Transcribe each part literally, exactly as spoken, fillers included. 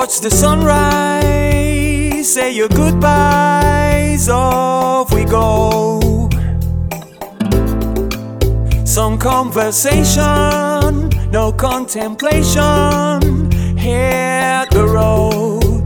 watch the sunrise, say your goodbyes, off we go. Some conversation, no contemplation, hit the road.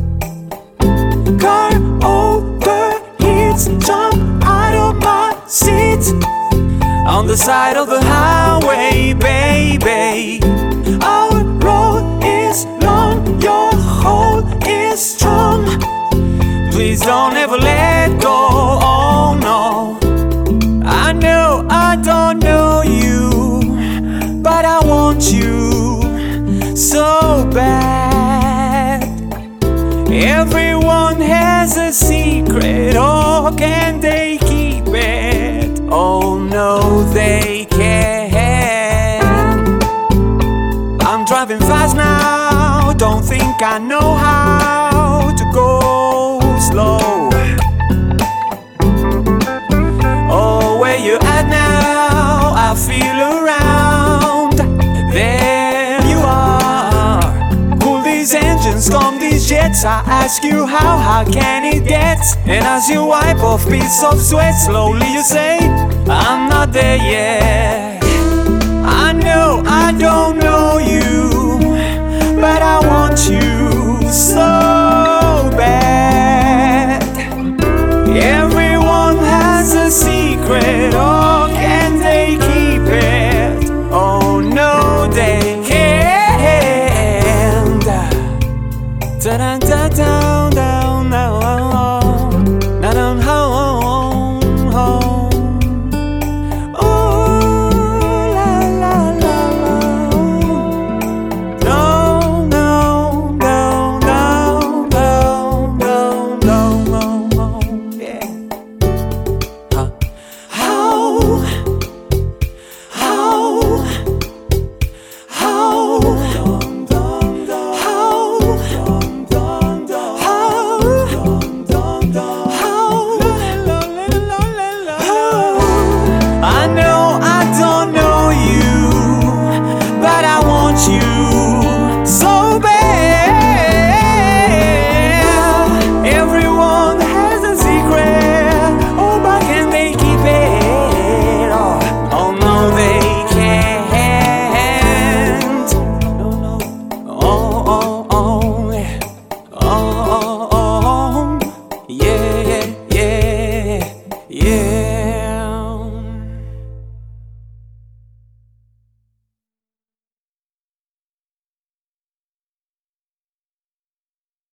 Car overheats, jump out of my seat, on the side of the highway, baby. Our road is long, your hold is strong. Please don't ever let go, oh no. I know I don't know you, but I want you so bad. Everyone has a secret, oh, can they keep it? Oh no, they can't. I'm driving fast now, don't think I know how to go slow. Oh, where you at now? I feel around. There you are. Pull these engines, calm these jets. I ask you how, how can it get? And as you wipe off bits of sweat, slowly you say, I'm not there yet. I know I don't know you, but I want you so